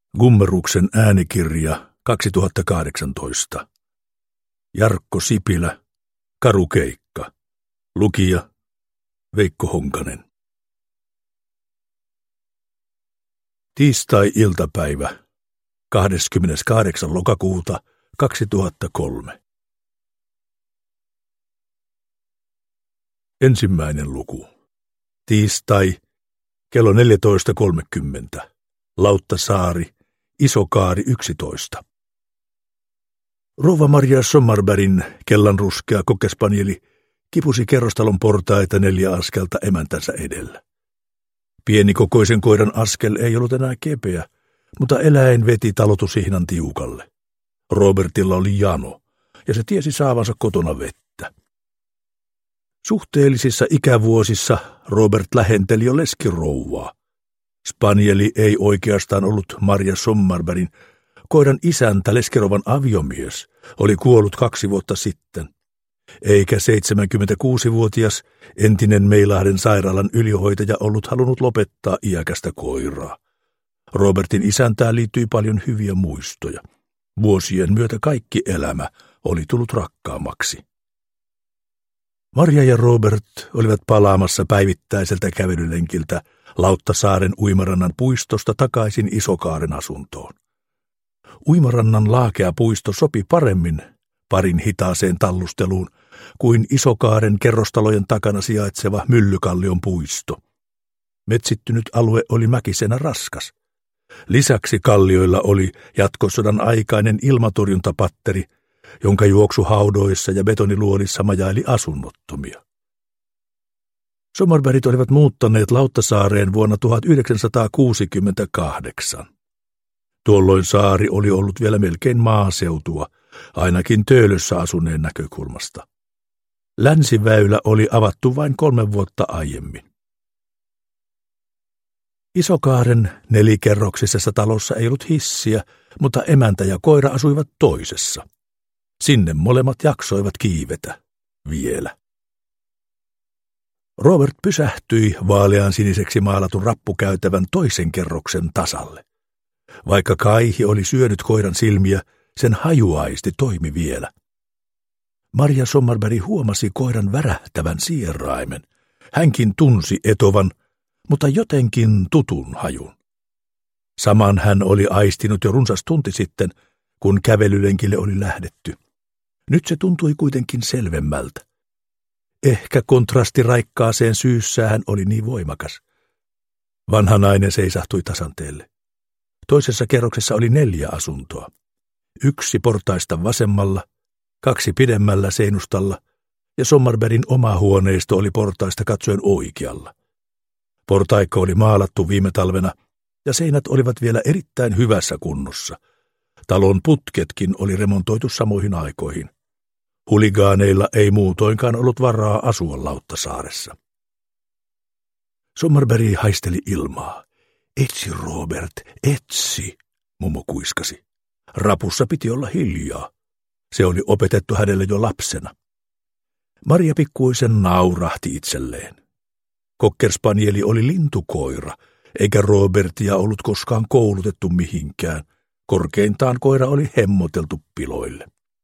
Gummeruksen äänikirja 2018. Jarkko Sipilä, Karu Keikka. Lukija Veikko Honkanen. Tiistai-iltapäivä, 28. lokakuuta 2003. Ensimmäinen luku. Tiistai, kello 14.30. Lauttasaari, Isokaari 11. Rouva Maria Sommarbergin kellanruskea kokkespanieli kipusi kerrostalon portaita 4 askelta emäntänsä edellä. Pienikokoisen koiran askel ei ollut enää kepeä, mutta eläin veti talotusihnan tiukalle. Robertilla oli jano, ja se tiesi saavansa kotona vettä. Suhteellisissa ikävuosissa Robert lähenteli jo leskirouvaa. Spanieli ei oikeastaan ollut Maria Sommarbergin. Koiran isäntä, leskirouvan aviomies, oli kuollut 2 vuotta sitten, eikä 76-vuotias entinen Meilahden sairaalan ylihoitaja ollut halunnut lopettaa iäkästä koiraa. Robertin isäntään liittyi paljon hyviä muistoja. Vuosien myötä kaikki elämä oli tullut rakkaammaksi. Maria ja Robert olivat palaamassa päivittäiseltä kävelylenkiltä Lauttasaaren uimarannan puistosta takaisin Isokaaren asuntoon. Uimarannan laakea puisto sopi paremmin parin hitaaseen tallusteluun kuin Isokaaren kerrostalojen takana sijaitseva Myllykallion puisto. Metsittynyt alue oli mäkisenä raskas. Lisäksi kallioilla oli jatkosodan aikainen ilmatorjuntapatteri, jonka juoksuhaudoissa ja betoniluolissa majaili asunnottomia. Sommarbergit olivat muuttaneet Lauttasaareen vuonna 1968. Tuolloin saari oli ollut vielä melkein maaseutua, ainakin Töölössä asuneen näkökulmasta. Länsiväylä oli avattu vain 3 vuotta aiemmin. Isokaaren 4-kerroksisessa talossa ei ollut hissiä, mutta emäntä ja koira asuivat toisessa. Sinne molemmat jaksoivat kiivetä. Vielä. Robert pysähtyi vaalean siniseksi maalatun rappukäytävän toisen kerroksen tasalle. Vaikka kaihi oli syönyt koiran silmiä, sen hajuaisti toimi vielä. Maria Sommarberg huomasi koiran värähtävän sieraimen. Hänkin tunsi etovan, mutta jotenkin tutun hajun. Saman hän oli aistinut jo runsas tunti sitten, kun kävelylenkille oli lähdetty. Nyt se tuntui kuitenkin selvemmältä. Ehkä kontrasti raikkaaseen syyssään oli niin voimakas. Vanha nainen seisahtui tasanteelle. Toisessa kerroksessa oli 4 asuntoa. 1 portaista vasemmalla, 2 pidemmällä seinustalla ja Sommarbergin oma huoneisto oli portaista katsoen oikealla. Portaikko oli maalattu viime talvena ja seinät olivat vielä erittäin hyvässä kunnossa. Talon putketkin oli remontoitu samoihin aikoihin. Huligaaneilla ei muutoinkaan ollut varaa asua Lauttasaaressa. Sommarberg haisteli ilmaa. Etsi, Robert, etsi, mummo kuiskasi. Rapussa piti olla hiljaa. Se oli opetettu hänelle jo lapsena. Maria pikkuisen naurahti itselleen. Kokkerspanieli oli lintukoira, eikä Robertia ollut koskaan koulutettu mihinkään. Korkeintaan koira oli hemmoteltu piloille.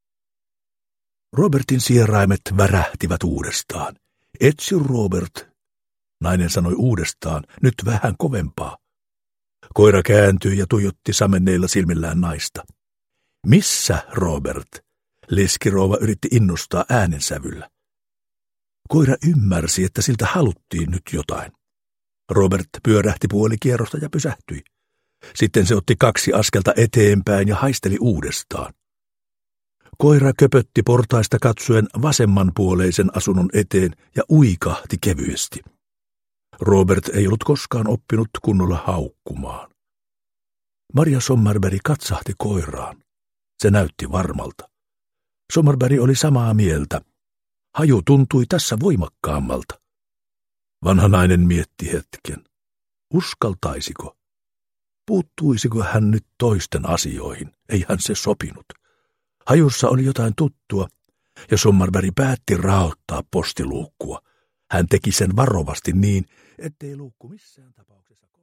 Robertin sieraimet värähtivät uudestaan. Etsi, Robert, nainen sanoi uudestaan, nyt vähän kovempaa. Koira kääntyi ja tuijotti samenneilla silmillään naista. Missä, Robert? Leskirouva yritti innostaa äänensävyllä. Koira ymmärsi, että siltä haluttiin nyt jotain. Robert pyörähti puolikierrosta ja pysähtyi. Sitten se otti 2 askelta eteenpäin ja haisteli uudestaan. Koira köpötti portaista katsoen vasemmanpuoleisen asunnon eteen ja uikahti kevyesti. Robert ei ollut koskaan oppinut kunnolla haukkumaan. Maria Sommarberg katsahti koiraan. Se näytti varmalta. Sommarberg oli samaa mieltä. Haju tuntui tässä voimakkaammalta. Vanha nainen mietti hetken. Uskaltaisiko? Puuttuisiko hän nyt toisten asioihin? Eihän se sopinut. Hajussa oli jotain tuttua, ja Sommarberg päätti raottaa postiluukkua. Hän teki sen varovasti niin, ettei luukku missään tapauksessa